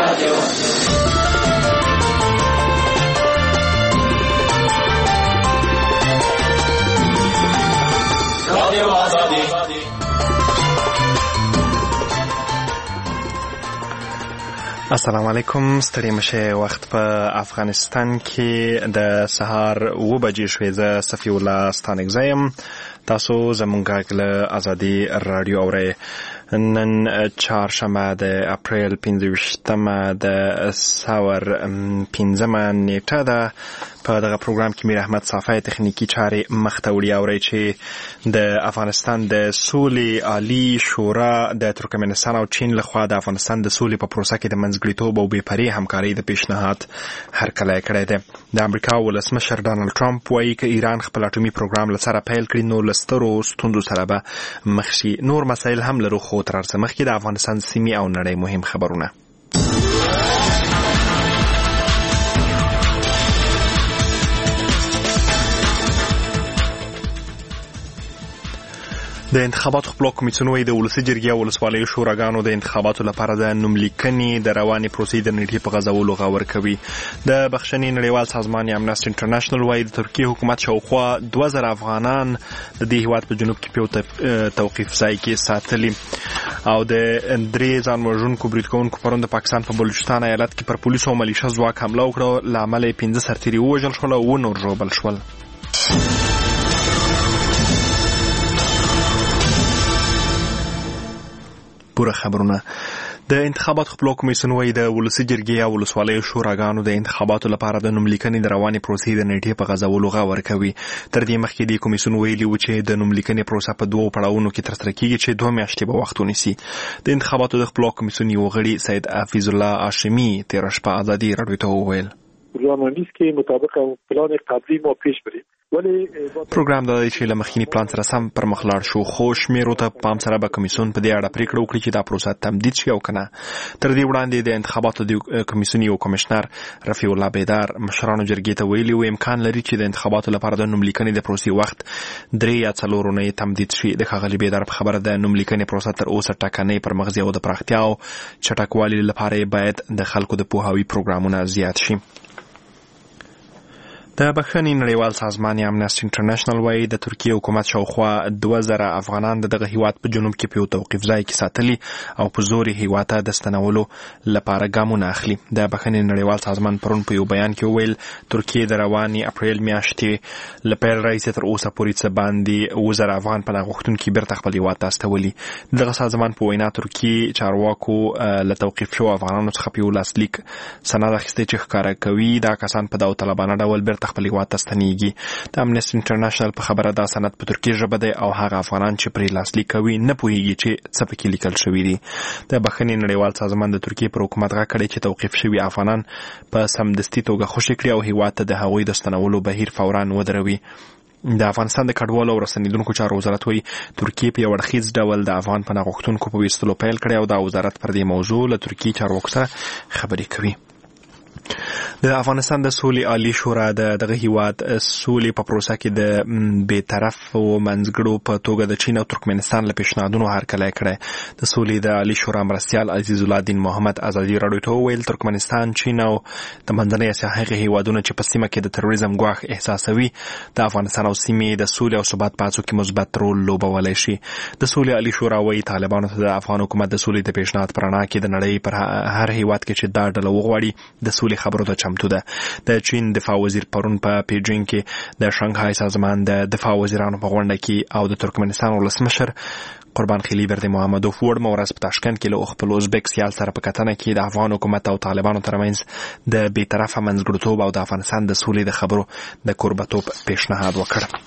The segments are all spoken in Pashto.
السلام علیکم. ستړي مشه. وخت په افغانستان کې د سهار 9 بجې شوې. زه صفی الله ستانکزی یم. تاسو زموږ غږ له ازادي رادیو اورئ. نن چهارشنبه د اپریل 25مه د ساور 15مه نیټه ده. په دغه پروګرام کې میر احمد صافی تخنیکی چارې مخته وړي. اورئ چې د افغانستان د سولې عالی شورا د ترکمنستان او چین لخوا د افغانستان د سولې په پروسه کې د منځګړیتوب او بې پرې همکارۍ د پیشنهاد هرکلی کړی دی. د امریکا ولسمشر ډانلډ ټرمپ وایي که ایران خپل اټومي پروګرام له سره پیل کړي نو له سترو ستونزو سره به مخ شي. نور مسایل هم لرو، خو تر هر څه مخکې د افغانستان سیمې او نړۍ مهم خبرونه. د انتخاباتو خپلواک کمیسیون وايي د ولسي جرګې او ولسوالیو شوراګانو د انتخاباتو لپاره د نوملیکنې د روانې پروسې د نیټې په غځولو غور کوي. د بخښنې نړیوال سازمان امنسټي انټرنیشنل وايي د ترکیې حکومت شاوخوا 2000 افغانان د دې هیواد په جنوب کې په توقیف ځای کې ساتلي. او د 3 ځان وژونکو بریدکوونکو پرون د پاکستان په بلوچستان ایالت کې پر پولیسو او ملیشه ځواک حمله وکړه. له امله 15 سرتیري ووژل شول او 9 نور ژوبل شول. پوره خبرونه. د انتخاباتو خپلواک کمیسیون وايي د ولسي جرګې او ولسوالیو شوراګانو د انتخاباتو لپاره د نوملیکنې د روانې پروسې د نیټې په غځولو غور کوي. تر دې مخکې د کمیسیون ویلي و چې د نوملیکنې پروسه په 2 پړاوونو کې ترسره کیږي چې 2 میاشتې به وخت ونیسي. د انتخاباتو د خپلواک کمیسیون یو غړي سید حفیظ الله هاشمی تېره شپه ازادي راډیو ته وویل برنامه‌ریزی که مطابق پلان قبلی ما پیش بریم. پروګرام د دې چې له مخکینی پلان سره سم پر مخ لاړ شو، خو شمیرو ته پام سره به کمیسیون په دې اړه پریکړه وکړي چې دا پروسه تمدید شي او کنه. تر دې وړاندې د انتخاباتو د کمیسیون یو کمشنر رفیع الله بیدار مشرانو جرګې ته ویلي و امکان لري چې د انتخاباتو لپاره د نوملیکنې د پروسې وخت 3 یا 4 اونۍ تمدید شي. د ښاغلي بیدار په خبره د نوملیکنې پروسه تر اوسه ټاکنې پر مغزي او د پراختیا او چټکوالي لپاره باید د خلکو د پوهاوي پروګرامونه زیات شي. د بخښنې نړیوال سازمان امنسټي انټرنیشنل وايي د ترکیې حکومت شاوخوا 2000 افغانان دغه هیواد په جنوب کې په توقیف ځای کې ساتلي او په زور یې هیواد ته د ستنولو لپاره ګامونه اخلي. د بخښنې نړیوال سازمان پرون په یو بیان کې وویل ترکیې د روانې اپریل میاشتې له پیل راهیسې تر اوسه پورې څه باندې 2000 افغان پناه غوښتونکي بیرته خپل هیواد ته استولي. دغه سازمان په وینا ترکیې چارواکو له توقیف شوو افغانانو څخه په یو لاسلیک سند اخیستی چې ښکاره کوي دا کسان په داوطلبانه ډول بیرته خپل هیواد ته ستنیږي. د امنسټي انټرنیشنل په خبره دا سند په ترکیې ژبه دی او هغه افغانان چې پرې لاسلیک کوي نه پوهیږي چې څه پکې لیکل شوي دي. د بخښنې نړیوال سازمان د ترکیې پر حکومت غږ کړی چې توقیف شوي افغانان په سمدستي توګه خوشي کړي او هیواد ته د هغوی د ستنولو بهیر فورا ودروي. د افغانستان د کډوالو او رسنیدونکو چارو وزارت وایي ترکیې په یو اړخیز ډول د افغان پناه غوښتونکو په ویستلو پیل کړی او دا وزارت پر دې موضوع له ترکیې چارواکو سره خبرې کوي. د افغانستان د سولې عالی شورا دغه هیواد سولې په پروسه کې د بې طرف او منځګړو په توګه د چین او ترکمنستان له پیشنهادونو هرکلی کړی. د سولې د عالی شورا مرستیال عزیز الله دین محمد ازادي راډیو ته وویل ترکمنستان، چین او د منځنۍ اسیا هغه هیوادونه چې په سیمه کې د تروریزم ګواښ احساسوي د افغانستان او سیمې د سولې او ثبات په هڅو کې مثبت رول لوبولی شي. د سولې عالی شورا وایي طالبانو ته د افغان حکومت د سولې د پیشنهاد په رڼا کې د نړۍ پر هر هیواد کې چې دا ډله وغواړي د سولې خبرو ته چمتو ده. د چین دفاع وزیر پرون په پیجینګ کې د شانګهای سازمان د دفاع وزیرانو په غونډه کې او د ترکمنستان ولسمشر قربان خلیبرد محمدوف وړمه ورځ په تاشکند کې له خپل ازبک سیال سره په کتنه کې د افغان حکومت او طالبانو ترمنځ د بې طرفه منځګړیتوب او د افغانستان د سولې د خبرو د کوربتوب پیشنهاد وکړ.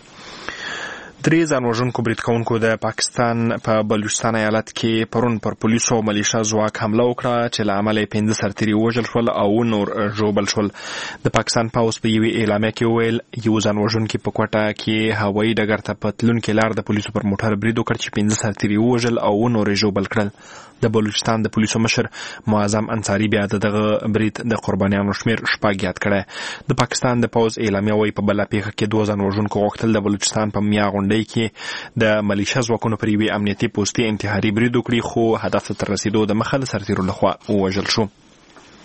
3 ځان وژونکو بریدکوونکو د پاکستان په بلوچستان ایالت کې پرون پر پولیسو او ملیشه ځواک حمله وکړه چې له امله 15 سرتیري ووژل شول او نور ژوبل شول. د پاکستان پوځ په یوې اعلامیه کې وویل یو ځان وژونکي په کوټه کې هوایي ډګر ته په تلونکې لار د پولیسو پر موټر برید وکړ چې 15 سرتیري ووژل او نور ژوبل کړل. د بلوچستان د پولیسو مشر معظم انصاری بیا دغه برید د قربانیانو شمیر 6 یاد کړی. د پاکستان د پوځ اعلامیه وايي په بله پیښه کې 2 ځان وژونکو غوښتل د بلوچستان په میا غونډۍ کې د ملیشه ځواکونو پر یوې امنیتي پوستې انتحاري برید وکړي خو هدف ته تر رسیدو د مخه له سرتیرو لخوا ووژل شو.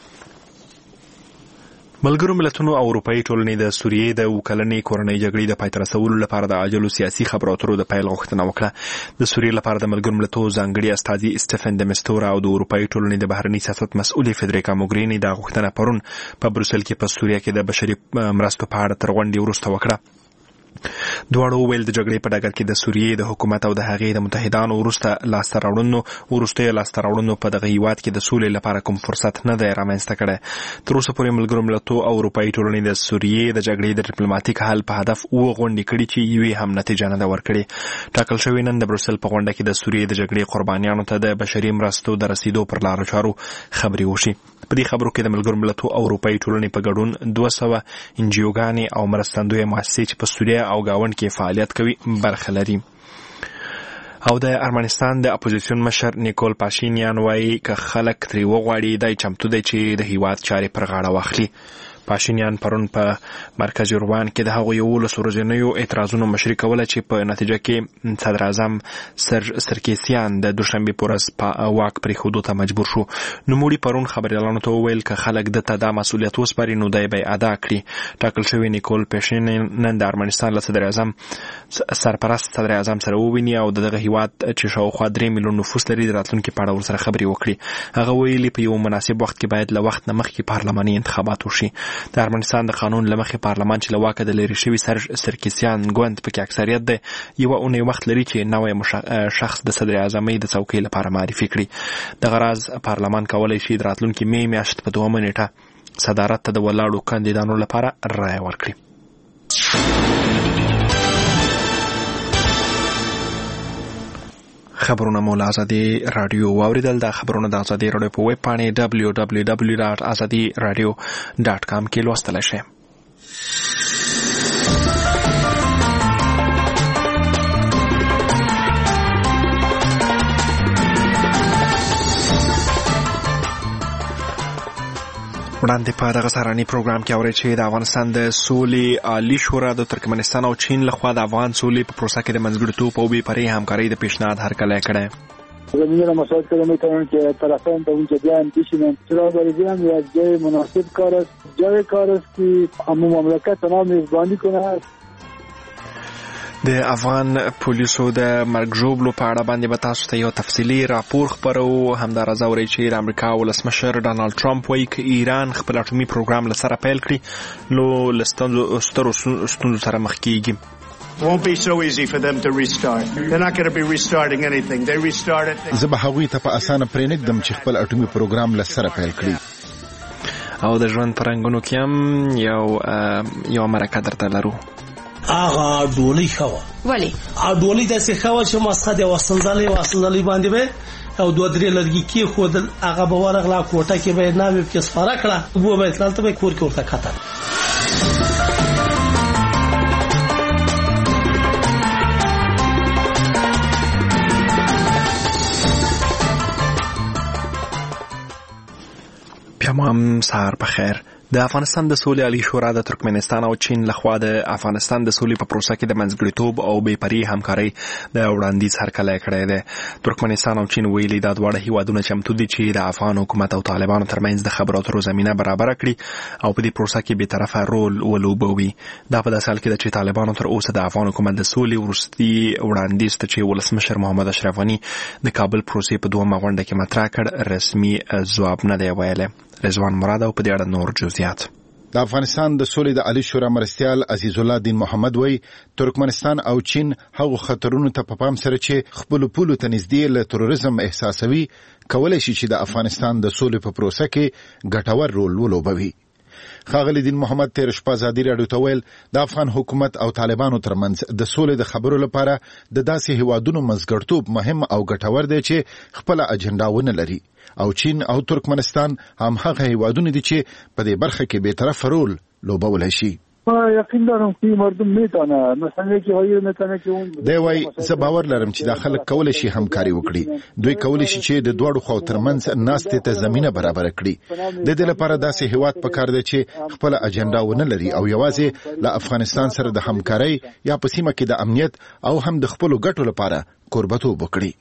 ملګرو ملتونو او اروپאי ټولنې د سوریې د وکلنې کورنۍ جګړې د پای ته رسولو لپاره د عاجلو سیاسي خبرو اترو د پیل غوښتنه وکړه. د سوریې لپاره د ملګرو ملتونو ځانګړي استازي سټیفن د مستورا او د اروپאי ټولنې د بهرني سیاست مسؤل فدریکا موګرینی دا غوښتنه پرون په بروسل کې په سوریه کې د بشري مرستو په اړه تر غونډې وروسته وکړه. دواړو ویل د جګړې په ډګر کې د سوریې د حکومت او د هغې د متحدانو وروسته لاسته راوړنو په دغه هیواد کې د سولې لپاره کوم فرصت نه دی رامنځته کړی. تر اوسه پورې ملګرو ملتونو او اروپאי ټولنې د سوریې د جګړې د ډیپلوماټیک حل په هدف غونډې کړې چې یوې هم نتیجه نه ده ورکړې. ټاکل شوې نن د بروسل په غونډه کې د سوریې د جګړې قربانیانو ته د بشري مرستو د رسیدو پر لارو چارو خبرې وشي. په دې خبرو کې د ملګرو ملتونو او اروپאי ټولنې په ګډون 200 انجیوګانې او مرستندویه مؤسسې چې په سوریه او گاوند کې فعالیت کوي برخه لري. او د ارمنستان د اپوزیسیون مشر نیکول پاشینیان وایي که خلک ترې وغواړي دی چمتو دی چې د هیواد چارې پر غاړه واخلي. پاشینیان پرون په مرکز یوروان کې د هغو 11 ورځنیو اعتراضونو مشري کوله چې په نتیجه کې صدر اعظم سرکیسیان د دوشنبه په ورځ په واک پرېښودو ته مجبور شو. نوموړي پرون خبريالانو ته وویل که خلک دته دا مسؤلیت وسپاري نو دی به ادا کړي. ټاکل شوی نیکول پاشینیان نن د ارمنستان له صدر اعظم صدر اعظم سره وویني او دغه هیواد چې شاوخوا 3 میلیون نفوس لري د راتلونکي په اړه ورسره خبرې وکړي. هغه ویلي په یو مناسب وخت کې باید له وخت نه مخکې پارلماني انتخابات وشي. د ارمنستان د قانون لمخې پارلمان چې له واکه د لرې شوي سرکیسیان ګوند پکې اکثریت دی یوه اونۍ وخت لري چې نوی شخص د صدر اعظمۍ د څوکۍ لپاره معرفي کړي. دغه راز پارلمان کولی شي د راتلونکي می میاشت په 2 نیټه صدارت ته د ولاړو کاندیدانو لپاره رایه ورکړي. خبرونه مو له ازادي رادیو واوریدل. دا خبرونه د ازادي رادیو په ویب پاڼې www.azadiradio.com کې لوستلی شئ. وړاندې په دغه سهارني پروګرام کې اورئ چې د افغانستان د سولې عالي شورا د ترکمنستان او چین لخوا د افغان سولې په پروسه کې د منځګړیتوب او بېپرې همکارۍ د پیشنهاد هرکلی کړی. زمینه مساعد کردن میتونن که طرفین به اونجا بیان بشینن. چرا برای بیان یک جای مناسب کار است، جای کار است که همه مملکت تمام میزبانی کنه. د افغان پولیسو د مرګ ژوبلو په اړه باندې به تاسو ته یو تفصیلي راپور خپرو. همداراز اورئ چې د امریکا ولسمشر ډانالډ ټرمپ وایي که ایران خپل اټومي پروګرام له سره پیل کړي نو له سترو ستونزو سره مخ کیږي. won't be so easy for them to restart. They're not going to be restarting anything. They restarted. زه به هغوی ته په اسانه پرېنږدم چې خپل اټومي پروګرام له سره پیل کړي. او د ژوند په رنګونو کې هم یو مرکه درته لرو. هغه ډولۍ ښه وه. ولې؟ ډولۍ داسې ښه وه چې ماسخه د واسنځلۍ باندې به او 2-3 لرګي کېښودل. هغه به ورغله کوټه کې به یې ناوې پکې سپاره کړه، اوبه به یې تلل ته به یې کور کې ورته کتل. تمام سهار بخیر. د افغانستان د سولې عالی شورا د ترکمنستان او چین لخوا د افغانستان د سولې په پروسه کې د منځګړیتوب او بېپرې همکارۍ د وړاندیز هرکلی کړی دی. ترکمنستان او چین ویلي دا دواړه هیوادونه چمتو دي چې د افغان حکومت او طالبانو ترمنځ د خبرو اترو زمینه برابره کړي او په دې پروسه کې بېطرفه رول ولوبوي. دا په داسې حال کې ده چې طالبانو تر اوسه د افغان حکومت د سولې وروستي وړاندیز ته چې ولسمشر محمد اشرف غني د کابل پروسې په 2مه غونډه کې مطرح کړ رسمي ځواب نه دی ویلی. رضوان مراد او په دې اړه نور جزئیات. د افغانستان د سولې د عالی شورا مرستیال عزیز الله دین محمد وای ترکمنستان او چین هغه خطرونو ته په پام سره چې خپل پولو ته نږدې له تروریزم احساسوي کولای شي چې د افغانستان د سولې په پروسه کې ګټور رول ولوبوي. ښاغلی دین محمد تیر شپه ازادي راډیو ته ویل د افغان حکومت او طالبانو ترمنځ د سولې د خبرو لپاره د داسې هیوادونو منځګړیتوب مهم او ګټور دی چې خپل اجنډا ونه لري او چین او ترکمنستان هم هغه هیوادونه دي چې په دې برخه کې به طرف رول لوبولای شي. یقین دارم که مردم میتونه مثلا که هایی میتونه که اون دی وای زه باور لرم چې د خلک کولای شي همکاري وکړي. دوی کولای شي چې د دوړو خو ترمنځ ناستې ته زمينه برابر کړي. د دې لپاره داسې هیواد پکار دی چې خپل اجنډا ونه لري او یوازې له افغانستان سره د همکاري یا په سیمه کې د امنیت او هم د خپل ګټو لپاره قربتوب وکړي.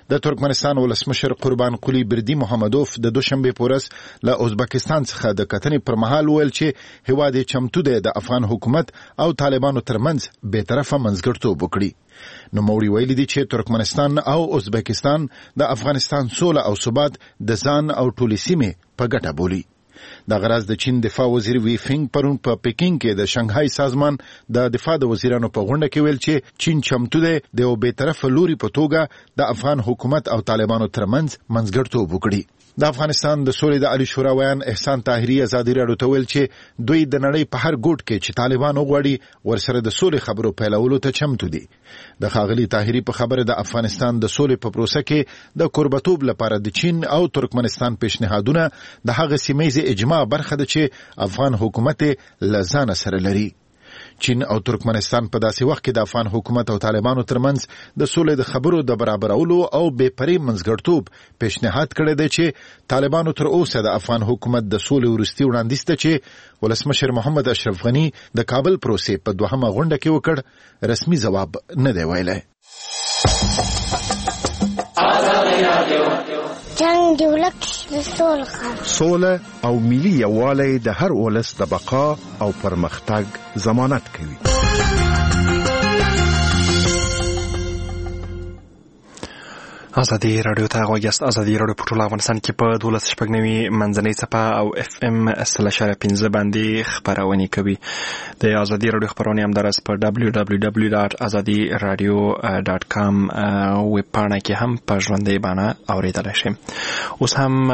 د ترکمنستان ولسمشر قربان قلی بردی محمدوف د دوشنبه پورس له ازبکستان څخه د کتنې پر مهال ویل چې هیواد چمتو دی د افغان حکومت او طالبانو ترمنځ به طرفه منځګړیتوب وکړي. نو موري ویلي دي چې ترکمنستان او ازبکستان د افغانستان سوله او ثبات د ځان او ټولې سیمې په ګټه بولي. د غراز د چین دفاع وزیر وی فینګ پرون په پکینګ کې د شنغهای سازمان د دفاع د وزیرانو په غونډه کې ویل چې چین چمتو دی د یو بې طرفه لوري په توګه د افغان حکومت او طالبانو ترمنځ منځګړیتوب وکړي. د افغانستان د سولې د عالی شورا ویان احسان طاهری ازادي راډیو ته ویل چې دوی د نړۍ په هر ګوټ کې چې طالبان وغواړي ورسره د سولې خبرو پیلولو ته چمتو دي. د ښاغلي طاهری په خبره د افغانستان د سولې په پروسه کې د قربتوب لپاره د چین او ترکمنستان پیشنهادونه د هغه سیمه اجماع برخه ده چې افغان حکومت لزان سره لري. چین او ترکمنستان په داسې وخت کې د افغان حکومت او طالبانو ترمنځ د سولې د خبرو د برابرولو او بې پرې منځګړیتوب پیشنهاد کړی دی چې طالبانو تر اوسه د افغان حکومت د سولې وروستي وړاندیز ته چې ولسمشر محمد اشرف غني د کابل پروسې په دوهمه غونډه کې وکړ رسمي ځواب نه دی ویلی. جنگ دی ولک د سوله او ملي یووالی د هر ولس د بقا او پرمختګ ضمانت کوي. ازادي رادیو ته غوږیاست. ازادي رادیو په ټول افغانستان کې په 12.9 منځنۍ څپه او FM 3.15 باندې خپرونې کوي. د ازادي رادیو خپرونې همدارس په www.azadiradio.com ویب پاڼه کې هم په ژوندۍ بڼه اورېدلی شئ. اوس هم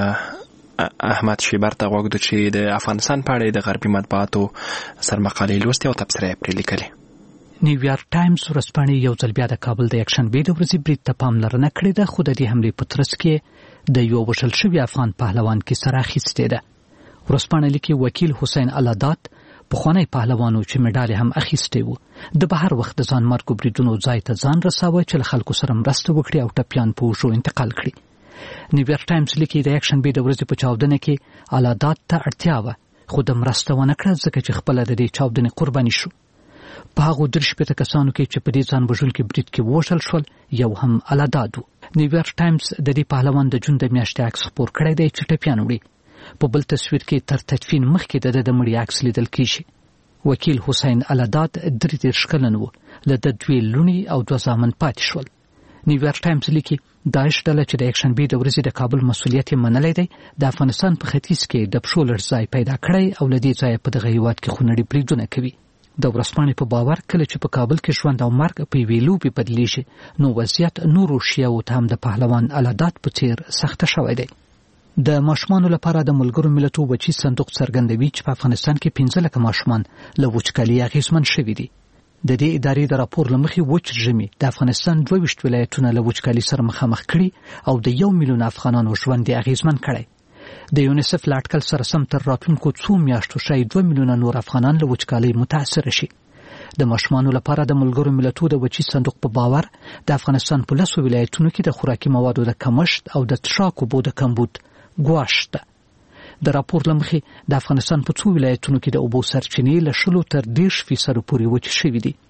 احمد شیبر ته غوږ دو چې د افغانستان په اړه د غربي مطبوعاتو سرمقالې لوستې او تبصرې پرې لیکلې. نیویارک ټایمز ورځپاڼې یو ځل بیا د کابل د یکشنبې د ورځې برید ته پاملرنه کړې ده، خو د دې حملې په ترڅ کې د یو وژل شوي افغان پهلوان کیسه راخیستې ده. ورځپاڼه لیکي وکیل حسین علادات پخوانی پهلوانو چې مډال هم اخیستی وو د بهر وخت د ځان مرګ بریدونو ځای ته ځان رساوه چې له خلکو سره مرسته وکړي او ټپیان په وژو انتقال کړي. نیویارک ټایمز لیکي د یکشنبې د ورځې په چاودنه کې علادات ته اړتیا وه، خو د مرسته ونه کړه ځکه چې خپله د دې چاودنې قرباني شو. په هغو 30 کسانو کې چې په دې ځان وژونکي برید کې ووژل شول یو هم علاداد و. نیویارک ټایمز د دې پهلوان د جون د میاشتې عکس خپور کړی دی چې ټپیان وړي. په بل تصویر کې تر تدفین مخکې د مړي عکس لیدل کیږي. وکیل حسین علاداد 33 کلن و، له د 2 لوڼې او 2 زامن پاتې شول. نیویارک ټایمز لیکي داعش ډله چې د یکشنبې د ورځې د کابل مسؤلیت یې منلی دی د افغانستان په ختیځ کې د پښو لړزای پیدا کړی او له دې ځایه په دغه هېواد کې خونړي بریدونه کوي. د ورځپاڼې په باور کله چې په کابل کې ژوند او مرګ په یوې لوبې بدلیږي نو وضعیت نورو شیعو ته هم د پهلوان علادات په څیر سخته شوی دی. د ماشومانو لپاره د ملګرو ملتونو وچی صندوق څرګندوي چې په افغانستان کې 15 لکه ماشومان له وچکالۍ اغېزمن شوي دي. د دې ادارې د راپور له مخې وچ ژمي د افغانستان 22 ولایتونه له وچکالۍ سره مخامخ کړي او د 1 میلیون افغانانو ژوند یې اغېزمن کړی. د یونیسف له اټکل سره سم تر راتلونکو 2 میاشتو شاید 2 میلیونه نور افغانان له وچکالۍ متاثر شي. د ماشومانو لپاره د ملګرو ملتونو د وچی صندوق په باور د افغانستان په 10 ولایتونو کې د خوراکي موادو د کمښت او د څښاک اوبو د کمبود ګواښ شته. د راپور له مخې د افغانستان په 2 ولایتونو کې د اوبو سرچینې له 10 تر 30% پورې وچې شوي دي.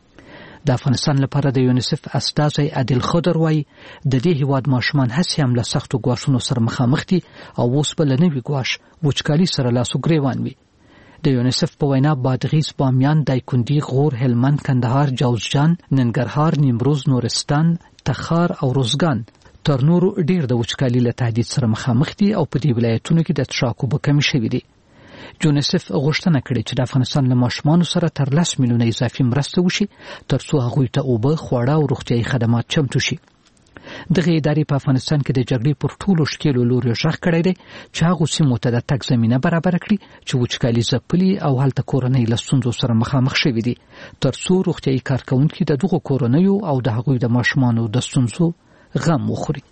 د افغانستان لپاره د یونیسف استازی عادل خضر وایي د دې هیواد ماشومان هسې هم له سختو ګواښونو سره مخامخ دي او اوس به له نوي ګواښ وچکالۍ سره لاس و ګریوان وي. د یونیسف په وینا بادغیس، بامیان، دایکندي، غور، هلمند، کندهار، جوزجان، ننګرهار، نیمروز، نورستان، تخار او روزګان تر نورو ډیر د وچکالۍ له تهدید سره مخامخ دي او په دې ولایتونو کې د څښاک اوبه کمې شوي دي. یونیسف غوښتنه کړې چې د افغانستان له ماشومانو سره تر 10 میلیونه اضافي مرسته وشي ترڅو هغوی ته اوبه، خواړه او روغتیايي خدمات چمتو شي. دغه ادارې په افغانستان کې د جګړې پر ټولو شکلو لوري غږ کړی دی چې هغه سیمو ته د تګ زمینه برابر کړي چې وچکالي ځپلي او هلته کورنۍ له ستونزو سره مخامخ شوي دي ترڅو روغتیايي کارکوونکي د دغو کورنیو او د هغوی د ماشومانو د ستونزو غم وخوري.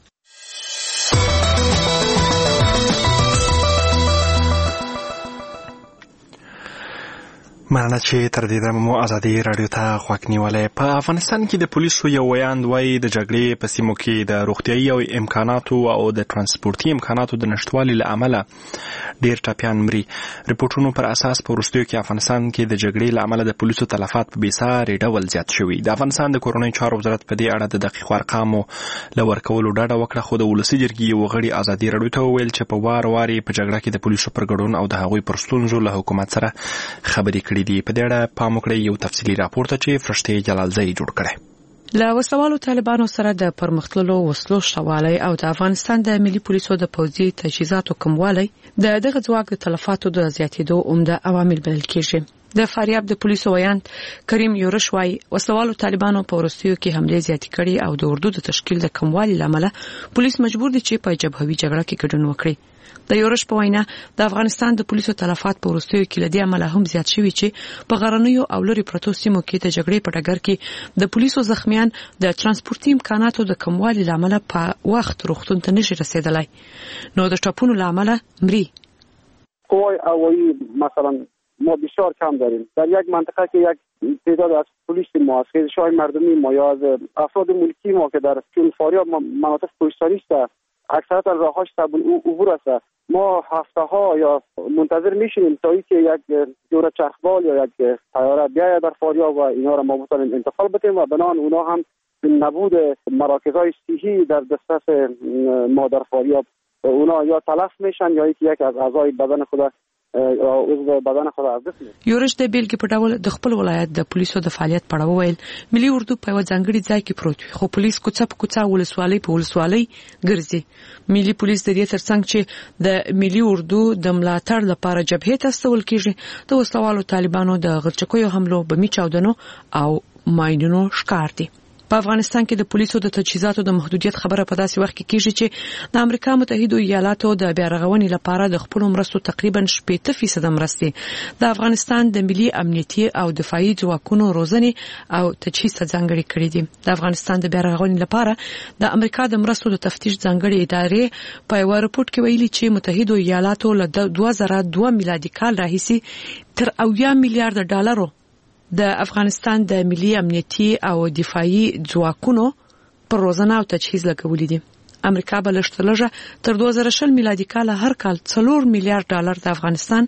مننه چې تر دې دمه مو ازادي رادیو ته غوږ نیولې. په افغانستان کې د پولیسو یو ویاند وایي د جګړې په سیمو کې د روغتیايي او امکاناتو او د ترانسپورتي امکاناتو د نشټوالي له امله ډېر ټپیان مري. رپورټونو پر اساس په وروستیو کې افغانستان کې د جګړې له امله د پولیسو تلفات په بېساري ډول زیات شوي. د افغانستان د کورنیو چارو وزارت په دې اړه د دقیقو ارقامو له ورکولو ډډه وکړه، خو د ولسي جرګې یو غړي ازادي رادیو ته وویل چې په وار په جګړه کې د پولیسو پر ګډون او د هغوی پر ستونزو له حکومت سره خبرې کړې دي. په دې اړه پام وکړئ یو تفصیلي راپور ته چې فرشته جلالزی جوړ کړی. له وسلوالو طالبانو سره د پرمختللو وسلو شوالی او د افغانستان د ملي پولیسو د پوځي تجهیزاتو کموالی د دغه ځواک د تلفاتو د زیاتېدو عمده عوامل بلل کېږي. د فاریاب د پولیسو ویاند کریم یورش وايي وسلوالو طالبانو په وروستیو کې حملې زیاتې کړي او د اردو د تشکیل د کموالي لامل پولیس مجبور دي چې په جبهوي جګړه کې ګډون وکړي. د یورش په وینا د افغانستان د پولیسو تلفات په وروستیو کې لدی عمله هم زیات شوي چې په غرنیو او لري پرتو سیمو کې د جګړې په ډګر کې د پولیسو زخمیان د ترانسپورتي امکاناتو د کموالي لامل په وخت روغتون ته نشي رسیدلای، نو د ټاپونو لامل مري. قوای هوایی مثلا ما بسیار کم داریم. در یک منطقه که یک تعداد از پلیس ما از خیزش‌های مردمی ما یا از افراد ملکی ما که در چون فاریاب مناطق کوهستانی است، اکثرا راهاش سبل عبور است. ما هفته ها یا منتظر میشیم تا اینکه یک جوره چرخبال یا یک طیاره بیاید در فاریاب و اینا را ما بتونیم انتقال بدیم و بنان اونا هم نبود مراکزهای صحی در دسترس ما در فاریاب اونا یا تلف میشن یا یک از اعضای بدن خود یورش د بیلګې په ډول د خپل ولایت د پولیسو د فعالیت په اړه وویل ملي اردو په یو ځانګړي ځای کې پروت وي، خو پولیس کوڅه په کوڅه ولسوالۍ په ولسوالۍ ګرځي. ملي پولیس د دې ترڅنګ چې د ملي اردو د ملاتړ لپاره جبهې ته استول کېږي، د وسلوالو طالبانو د غرچکیو حملو بمي چاودنو او ماینونو ښکار دي. په افغانستان کې د پولیسو د تجهیزاتو د محدودیت خبره په داسې وخت کې کېږي چې د امریکا متحده ایالاتو د بیارغونې لپاره د خپل مرستو تقریبا 80% مرستې د افغانستان د ملي امنیتي او دفاعي ځواکونو روزنې او تجهیز ته ځانګړي کړې دي. د افغانستان د بیارغونې لپاره د امریکا د مرستو د تفتیش ځانګړي ادارې په یو راپورټ کې ویلي چې متحده ایالاتو له 2002 میلادي کال راهیسې تر 80 میلیارډ ډالرو د افغانستان د ملي امنیتي او دفاعي ځواکونو پر روزنه او تجهیز لګولې دي. امریکا به لږ تر 2020 میلادي کال هر کال 4 میلیارډ ډالر د افغانستان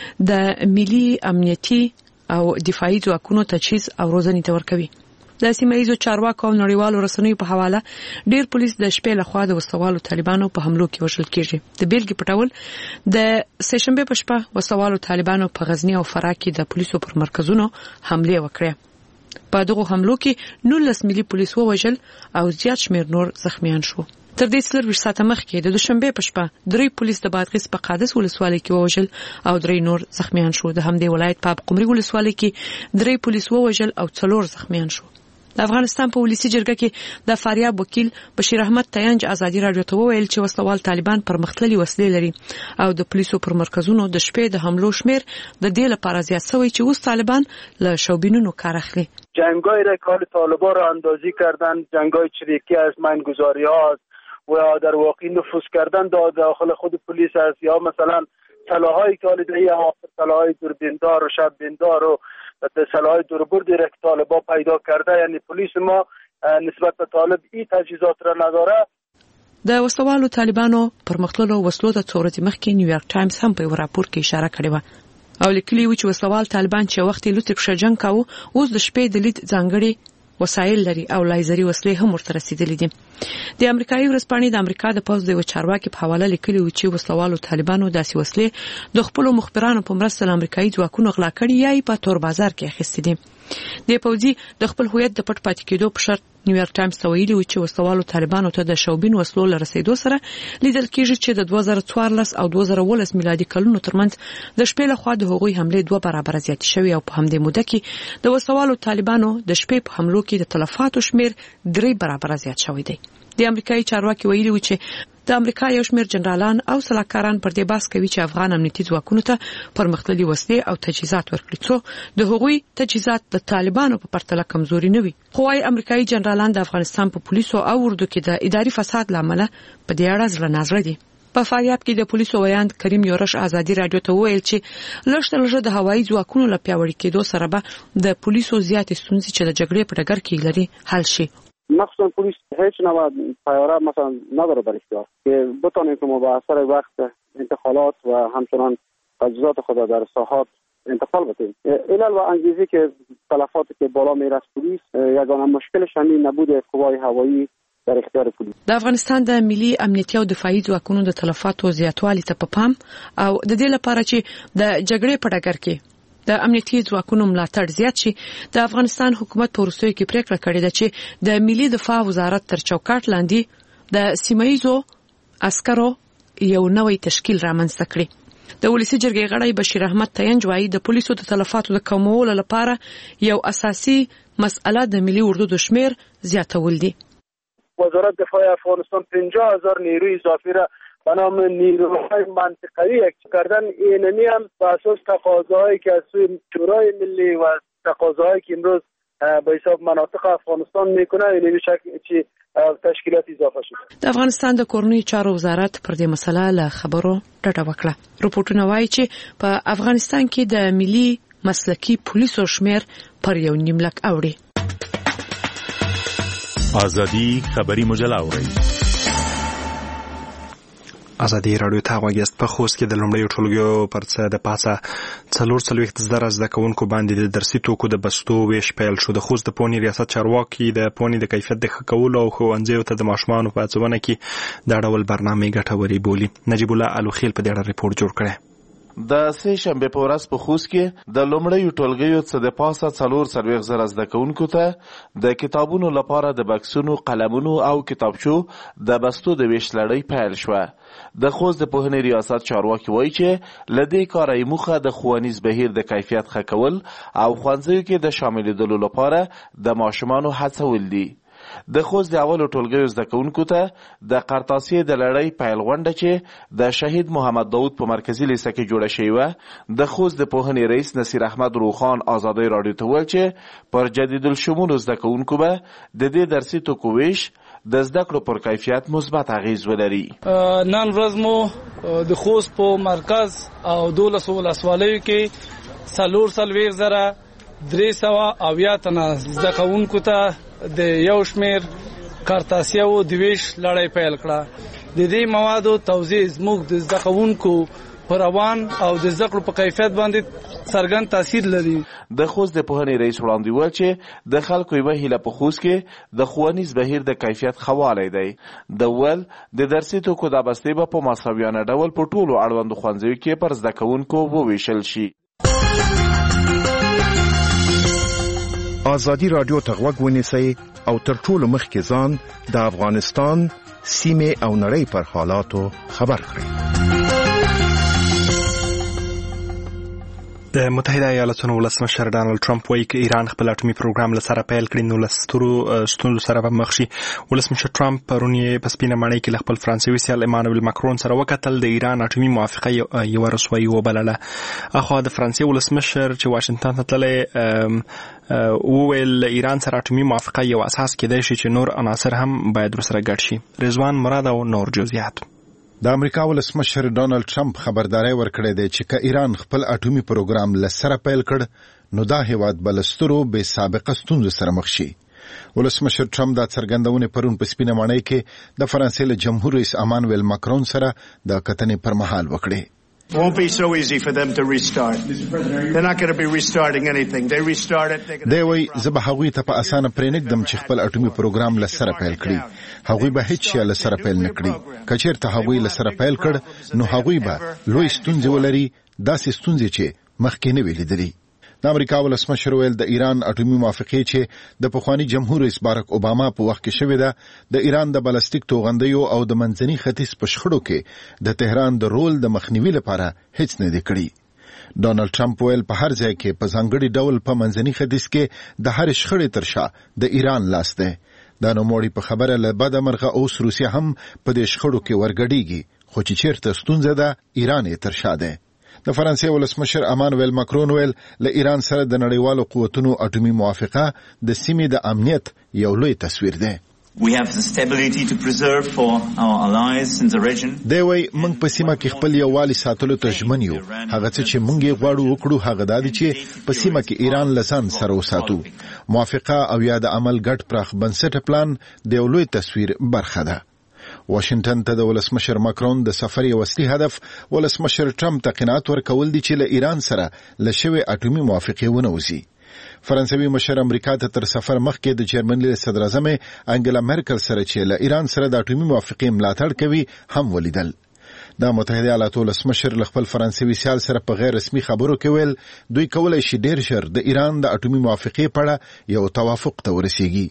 د ملي امنیتي او دفاعي ځواکونو تجهیز او روزنې ته ورکوي. د سیمایي چارواکو او نړیوالو رسنیو په حواله ډیر پولیس د شپې لخوا د وسوالو طالبانو په حملو کې وژل کېږي. د بیلګې په ډول د سهشنبه په شپه وسوالو طالبانو په غزنی او فراه کې د پولیسو پر مرکزونو حمله وکړه. په دغه حملو کې 19 ملي پولیس ووژل او زیات شمیر نور زخمیان شو. تر دې 24 ساعته مخکې د دوشنبه په شپه 3 پولیس د بادغیس په قادس ولسوالۍ کې ووژل او 3 نور زخمیان شو. د همدې ولایت په قمري ولسوالۍ کې 3 پولیس ووژل او 4 زخمیان شو. د افغانستان په ولسی جرګه کې د فاریاب وکیل بشیر احمد تیانج ازادي رادیو ته وویل چې وسلوال طالبان پرمختللي وسلې لري او د پولیسو پر مرکزونو د شپې د حملو شمیر د دې لپاره زیات شوی چې اوس طالبان له شوبینونو کار اخلي. جنگای را کار طالبان را اندازی کردن، جنگای چریکی از مینگذاری ها و در واقع نفوذ کردن داخل خود پلیس است یا مثلا سلاحایی که آلودگی سلاحهای دوربیندار و شببیندار و سلاحهای دوربرد را که طالبان پیدا کرده، یعنی پلیس ما نسبت به طالب این تجهیزات را نداره. د وسلوالو طالبانو پرمختللو وسلو د څورتي مخکې نیویارک ټایمز هم په راپور کې اشاره کړې و او لیکلي و چې وسلوال طالبان چې وخت لوټ په شجن کاوه اوس د شپې د لید ځانګړي وسایل لري او لایزري وسلې هم ورته رسیدلې دي. د امریکایي ورځپاڼې د امریکا د پوز د چارواکي په حواله لیکلي و چې وسلوالو طالبانو داسې وسلې د خپل مخبرانو په مرسته امریکایي ځواکونو غلا کړي یا په تور بازار کې اخیستې دي. د پوزي د خپل هویت د پټ پاتې کېدو په شرط نیویارک ټایمز ته ویلي و چې وسلوالو طالبانو ته د شوبین وسلو لرسېدو سره لیدل کېږي چې د 2014 او 2019 میلادي کلونو ترمنځ د شپې لخوا د هغوی حمله 2 برابر زیات شوی او په همدې موده کې د وسلوالو طالبانو د شپې په حملو کې د تلفاتو شمیر 3 برابر زیات شوی دی. د امریکایي چارواکي ویلي و چې د امریکا یو شمېر جنرالان او سلاکاران پر دې بحث کوي چې افغان امنیتي ځواکونو ته پرمختللي وسلې او تجهیزات ورکړي څو د هغوی تجهیزات د طالبانو په پرتله کمزوري نه وي. خو وايي امریکایي جنرالان د افغانستان په پولیسو او اردو کې د اداري فساد لامل په دې اړه ځلنازړه دي. په فاریاب کې د پولیسو ویاند کریم یورش ازادي رادیو ته وویل چې لږ د هوایي ځواکونو له پیاوړي کېدو سره به د پولیسو زیاتې ستونزې چې د جګړې په ډګر کې لري حل شي. مخصوصا پلیس هیچ نوع پیاره مثلا نداره در اختیار که بتانیم که ما به اثر وقت انتقالات و همچنان تجهیزات خود در ساحات انتقال بدیم. علل و انگیزی که تلفاتی که بالا میره از پلیس یگانه مشکلش همین نبود قوای هوایی در اختیار پولیس. د افغانستان د ملي امنیتي او دفاعي ځواکونو د تلفاتو زیاتوالي ته په پام او د دې لپاره چې د جګړې په ډګر کې د امنیتي ځواکونو ملاتړ زیات شي، د افغانستان حکومت په وروستیو کې پریکړه کړې ده چې د ملي دفاع وزارت تر چوکاټ لاندې د سیمه‌ییزو عسکرو یو نوې تشکیل رامنځته کړي. د ولسی جرګې غړی بشیر احمد تینج وايي د پولیسو د تلفاتو د کمولو لپاره یو اساسي مسأله د ملي اردو د شمیر زیاتول دي. وزارت دفاع افغانستان 50,000 نیروی اضافی را به نام نیروهای منطقه‌ای اکتشاف کردن. اینمی هم به اساس تقاضاهایی که از سوی شورای ملی و تقاضاهایی که امروز به حساب مناطق افغانستان میکنه اینمی شکل چې تشکیلات اضافه شد. د افغانستان د کورنۍ چارو وزارت پر دې مسله له خبرو ډډه وکړه. رپورټونه وايي چې په افغانستان کې د ملي مسلکي پولیسو شمیر پر 1.5 لک اوړي. ازادي خبری مجله اوري. ازادي رادیو ته غوږیاست. په خوست کې د لومړیو ټولګیو پر څه د پاسه 440,000 زده کوونکو باندې د درسي توکو د بستو ویش پیل شو. د خوست د پونی ریاست چارواکي د پونی د کیفیت د ښه کولو او ښوونځیو ته د ماشومانو په هڅونه کې دا ډول برنامې ګټورې بولي. نجیب الله الوخیل په دې اړه ریپورت جوړ کړی. د سه شنبه په ورځ په خوست کې د لومړیو ټولګیو څخه د پاسه 440,000 زده کوونکو ته د کتابونو لپاره د بکسونو، قلمونو او کتابچو د بستو د ویش لړۍ پیل شوه. د خوست د پوهنې ریاست چارواکي وایي چې لدې کار یې موخه د ښوونیز بهیر د کیفیت ښه کول او ښوونځیو کې د شاملېدلو لپاره د ماشومانو هڅول دي. د خوست د اولو ټولګیو زده کوونکو ته د قرطاسیې د لړۍ پیل غونډه چې د شهید محمد داود په مرکزي لیسه کې جوړه شوې وه، د خوست د پوهنې رئیس نصیر احمد روخان ازادۍ راډیو ته وویل چې پر جدیدالشمولو زده کوونکو به د دې درسي توکو ویش د زده کړو پر کیفیت مثبت اغیز ولري. نن ورځ مو د خوست په مرکز او 12 ولسوالیو کې 440,300 تنه زده کوونکو ته د یو شمیر کارتاسیو د ویش لړۍ پیل کړه. د دې موادو توزیع زموږ د زده کوونکو پر روان او د زده کړو په کیفیت باندې څرګند تاثیر لري. د خوست د پوهنې رئیس وړاندې وویل چې د خلکو یوه هیله په خوست کې د ښوونیز بهیر د کیفیت ښه والی دی. د ول د درسي توکو دا بستې به په مساویانه ډول په ټولو اړوندو ښوونځیو کې پر زده کوونکو وویشل شي. ازادي رادیو ته غوږ ونیسئ او تر ټولو مخکې ځان د افغانستان سیمې او نړۍ پر حالاتو خبر کړئ. د متحده ایالاتونو ولسمشر ډانلډ ټرمپ وایي چې ایران خپل اټومي پروګرام له سره پیل کړي نو له سترو ستونزو سره به مخ شي. ولسمشر ټرمپ پرون یې په سپینه ماڼۍ کې له خپل فرانسوي سیال ایمانویل ماکرون سره وکتل. د ایران اټومي موافقه یوه رسوایي وبلله. اخوا د فرانسې ولسمشر چې واشنګټن ته تللی وویل ایران سره اټومي موافقه یو اساس کېدای شي چې نور عناصر هم باید ورسره ګډ شي. رضوان مراد او نور جزئیات. د امریکا ولسمشر ډانلډ ټرمپ خبرداري ورکړې ده چې که ایران خپل اټومي پروګرام لسره پیل کړ نو دا هیواد بلسترو به سابقه ستونزو سره مخ شي. ولسمشر ټرمپ دا څرګندونه پرون په سپینه ماڼۍ کې د فرانسې له جمهور رئیس ایمانویل ماکرون سره د کتنې پر مهال وکړه. It won't be so easy for them to restart. They're not going to be restarting anything. They restarted. دی وای زه به هغوی ته په اسانه پرېنږدم چې خپل اټومي پروګرام لسره پیل کړي. هغوی به هیڅ شی لسره پیل نه کړي. که چېرته هغوی لسره پیل کړ نو هغوی به لوی ستونزې ولري، داسې ستونزې چې مخکې نه وې لیدلې. د امریکا ولسمشر ویل د ایران اټومي موافقې چې د پخوانی جمهور رئیس بارک اوباما په وخت کې شوې ده د ایران د بالستیک توغندیو او د منځني ختیځ په شخړو کې د تهران د رول د مخنیوي لپاره هیڅ نه دی کړی. ډانلډ ټرمپ ویل په هر ځای کې په ځانګړي ډول په منځني ختیځ کې د هر شخړې تر شا د ایران لاس دی. دا نوموړي په خبره له بده مرغه اوس روسیه هم په دې شخړو کې ورګډیږي، خو چې چیرته ستونزه ده ایران یې تر شا دی. د فرانسې ولسمشر ایمانویل ماکرون ویل له ایران سره د نړیوالو قوتونو اټومي موافقه د سیمې د امنیت یو لوی تصویر دی. We have the stability to preserve for our allies in the region. دی وای موږ په سیمه کې خپل یووالي ساتلو ته ژمن یو. هغه څه چې موږ یې غواړو وکړو هغه دا دي چې په سیمه کې ایران له ځان سره وساتو. موافقه او یا د عمل ګډ پراخ بنسټه پلان د یو لوی تصویر برخه ده. واشنگټن ته د ولسمشر ماکرون د سفر یو اصلي هدف ولسمشر ټرمپ ته قناعت ورکول دي چې له ایران سره له شوې اټومي موافقې ونه وځي. فرانسوي مشر امریکا ته تر سفر مخکې د جرمني صدر اعظم انګلا مرکل سره چې له ایران سره د اټومي موافقې ملاتړ کوي هم ولیدل. د متحده ایالاتو ولسمشر خپل فرانسوي سیال سره په غیر رسمي خبرو کې ویل دوی کولای شي ډیر ژر د ایران د اټومي موافقې په اړه یو توافق ته ورسیږي.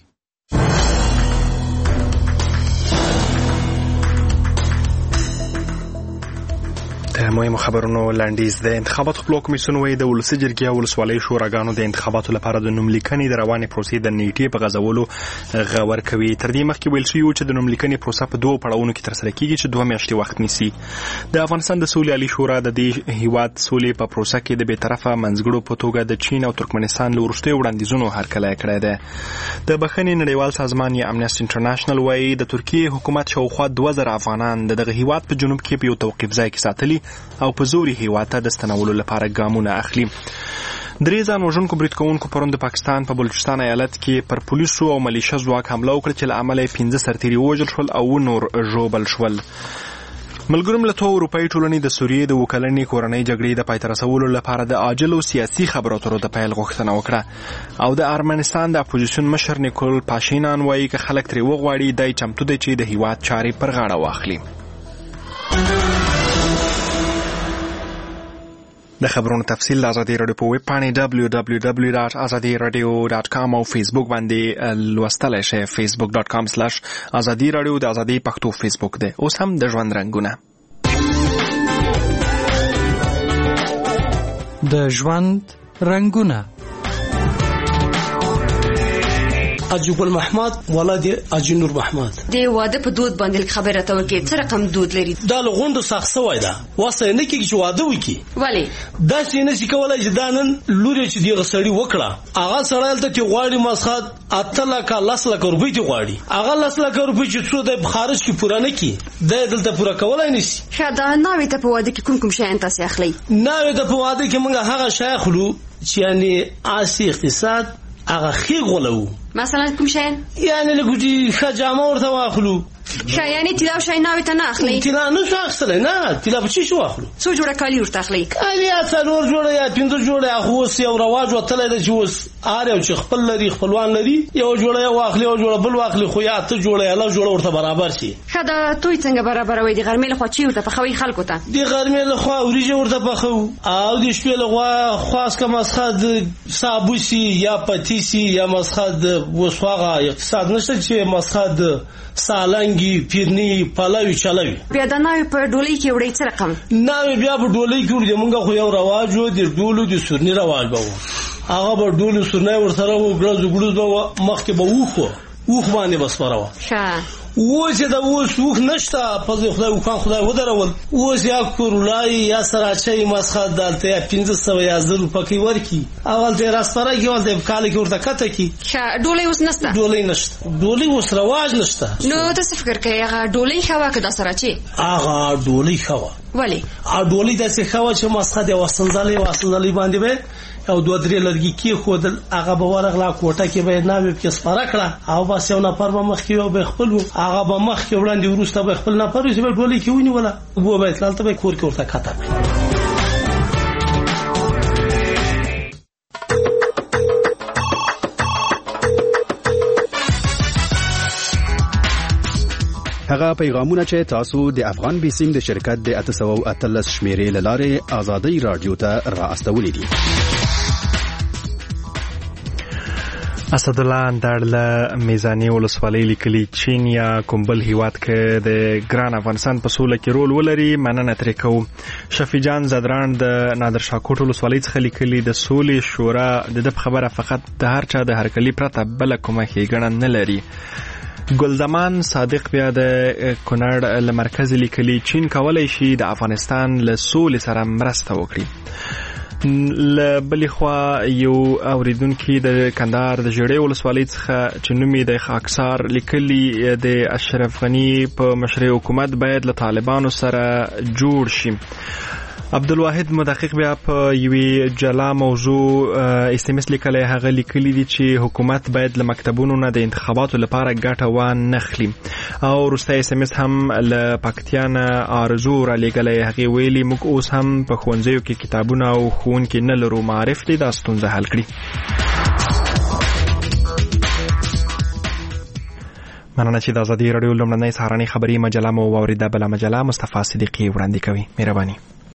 مهمو خبرونو لاندیز د انتخابات خپلواک کمیسیون وایي د ولسي جرګې او ولسوالۍ شوراګانو د انتخاباتو لپاره د نوملیکنې د روانې پروسې د نیټې په غځولو غور کوي. تر دې مخکې ویل شوي چې د نوملیکنې پروسه په دوه پړاوونو کې ترسره کیږي چې 2 میاشتې وخت نیسي. د افغانستان د سولې عالی شورا د دې هیواد سولې په پروسه کې د بیطرفه منځګړو په توګه د چین او ترکمنستان له وروستیو وړاندیزونو هرکلی کړی دی. د بخښنې نړیوال سازمان یا امنیسټي انټرنیشنل وایي د ترکیې حکومت شاوخوا 2000 افغانان دغه هیواد په جنوب کې په یو توقیف ځای کې ساتلي او په زوري هیواد ته د ستنولو لپاره ګامونه اخلي. 3 ځان وژونکو برید کوونکو پرون د پاکستان په بلوچستان ایالت کې پر پولیسو او ملیشه ځواک حمله وکړه چې له امله 15 سرتیري ووژل شول او نور ژوبل شول. ملګرو ملتونو اروپایي ټولنې د سوریې د وکلنې کورنۍ جګړې د پای ته رسولو لپاره د عاجل او سیاسي خبرو اترو د پیل غوښتنه وکړه او د ارمنستان د اپوزیسیون مشر نیکول پاشینان وایي چې خلک ترې وغواړي دی چمتو دی چې د هیواد چارې پر غاړه واخلي. د خبرونو تفصیل د ازادي رادیو په ویب پاڼې www.azadiradio.com او فیسبوک باندې لوستلای شئ. facebook.com/azadi radio د ازادي پښتو فیسبوک دی. اوس هم د ژوند رنگونه. د ژوند رنگونه. اجوبل محمد ولادي اجنور محمد د واده په دود باندې خبره تا ورکې څه رقم دود لري؟ دا لغوندو سخصه وای دا واسه نه کېږي چې واده وکي. ولی دا چې نه شي کولای چې دانن لوري چې دی غسړي وکړه هغه سره ته چې غواړي مسخات 8 لک 10 لک روپۍ ته غواړي هغه 10 لک روپۍ چې څو د خارج کې پوره نه کی د دلته پوره کولای نشي. شاده ناوي ته په واده کې کوم شی انت سي اخلي؟ ناوي ته په واده کې موږ هغه شی اخلو چې یعنی آسی اقتصاد هغه خي غولو. مثلا کوم شی؟ یعنی لګوټي خجامه ورته واخلو. یعنی تیلا شای ناوی ته نه اخلي؟ تیلا نه څه اخلي نه تیلا په چی شو اخلو؟ څو جوړه کالی ورته اخلي؟ کالی څلور جوړه یا 5 جوړه خو یو رواج وتل دی چې اوس اره چې خپل لري خپلوان لري یو جوړه یو اخلي او جوړه بل واخلي خو یا ته جوړه یا له جوړه ورته برابر شي. خدا توي څنګه برابر وي د غرمې له خو چی ورته په خوي خلکو ته؟ د غرمې له خو اوریجه ورته په خو او د شپې له خاص کا مسخه د صابوسی یا پتیسی یا مسخه د وسواغه اقتصاد نشته چې مسخه د سالنګي پیرني پلاوي چلاوي. بیا د ناوي په ډولۍ کې وړي څه رقم؟ ناوي بیا په ډولۍ کې وړي مونږ خو یو رواج و د ډولو د سورني رواج به هغه به ډولو سورني ورسره و ګرځو ګړو به مخکې به وخ باندې بس پروا ښه و چې دا وسوخ نشته په خدای وکړ خدای ودرول اوس یا کورلای یا سراچي مسخه دالته 1500 یا 1000 پکې ورکی اول ته راستره کې ولته کال کې ورته کته کی ډولۍ اوس نشته ډولۍ اوس رواج نشته. نو تاسو فکر کوئ هغه ډولۍ خوا کې د سراچي هغه ډولۍ خوا ولی ډولۍ د څه خوا چې مسخه د وسنځلې باندې به او 2-3 لرګي کې خودل هغه به ورغلا کوټه کې به نامې کې سپاره کړه او بس یو نفر به مخ کې به خپل هغه به مخ کې وړاندې ورسته به خپل نفر چې به ډولۍ کې ونیوله وو به تلته به کور کې ورته کاته. هغه پیغامونه چې تاسو د افغان بیسیم د شرکت د 813 شمیرې لاره آزادۍ رادیو ته را استولې دي. اسدالله اندړ له میزانی ولسوالۍ لیکلي چین یا کومبل هیواد کې د ګران افغانستان په سوله کې رول ولري مننه ترې کوو. شفیع جان زدران د نادر شاه کوټ ولسوالۍ څخه لیکلي د سولې شورا د خبره فقط د هر چا د هرکلي پرته بل کومه ښېګڼه نه لري. ګلزمان صادق بیا د کونړ له مرکز لیکلي چین کولای شي د افغانستان له سولې سره مرسته وکړي. بلې خوا یو اوریدونکي د کندهار د ژړې ولسوالۍ څخه چې نوم یې د خاکسار لیکلي د اشرف غني په مشرۍ حکومت باید له طالبانو سره جوړ شي. عبدالواحد مدقق بیا په یوې جلا موضوع SMS لیکلی، هغه لیکلی دي چې حکومت باید له مکتبونو نه د انتخاباتو لپاره ګټه وانخلي. او وروستی SMS هم له پکتیا نه آرزو را لیږلی، هغې ویلي موږ اوس هم په ښوونځیو کې کتابونه او ښوونکي نه لرو، معرف دي دا ستونزه حل کړي. مننه چې د ازادي راډیو لومړنۍ سهارنۍ خبري مجله مو واورېده. بله مجله مصطفی صدیقي وړاندې کوي. مهرباني.